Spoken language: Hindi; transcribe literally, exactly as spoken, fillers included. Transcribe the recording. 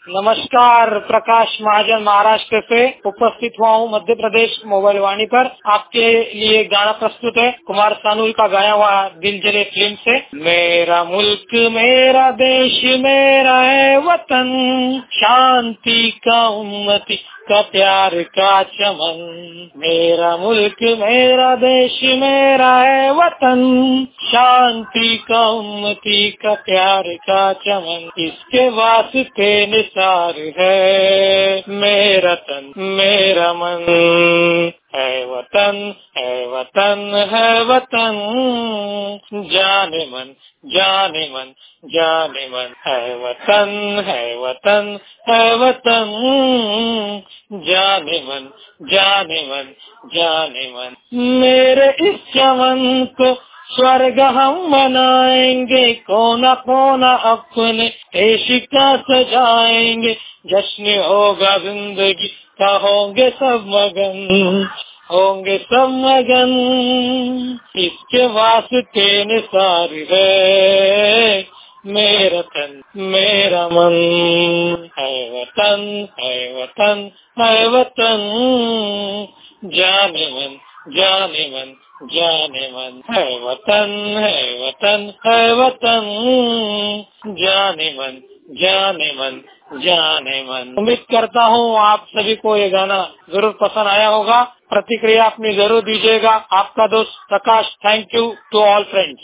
नमस्कार, प्रकाश महाजन महाराष्ट्र से उपस्थित हुआ हूँ मध्य प्रदेश मोबाइल वाणी पर। आपके लिए गाना प्रस्तुत है कुमार सानू का गाया हुआ दिल जले फिल्म से। मेरा मुल्क मेरा देश मेरा है वतन, शांति का उन्नति का प्यार का चमन। मेरा मुल्क मेरा देश मेरा है वतन, शांति का उन्नति का प्यार का चमन। इसके वास्ते निसार है मेरा तन मेरा मन। है वतन है वतन है वतन, जाने मन जाने मन जाने मन। है वतन है वतन है वतन, जाने मन जाने मन जाने मन। मेरे इस चमन को स्वर्ग हम मनाएंगे, कोना कोना अपने देश का सजाएंगे। जश्न होगा जिंदगी का, होंगे सब मगन होंगे सब मगन। इसके वास्ते निसार है मेरा तन मेरा मन। है वतन है वतन है वतन, जाने मन जाने मन जाने मन। है वतन है वतन है वतन, जाने मन जाने मन जाने मन। उम्मीद करता हूँ आप सभी को ये गाना जरूर पसंद आया होगा। प्रतिक्रिया अपनी जरूर दीजिएगा। आपका दोस्त Prakash. Thank you to all friends.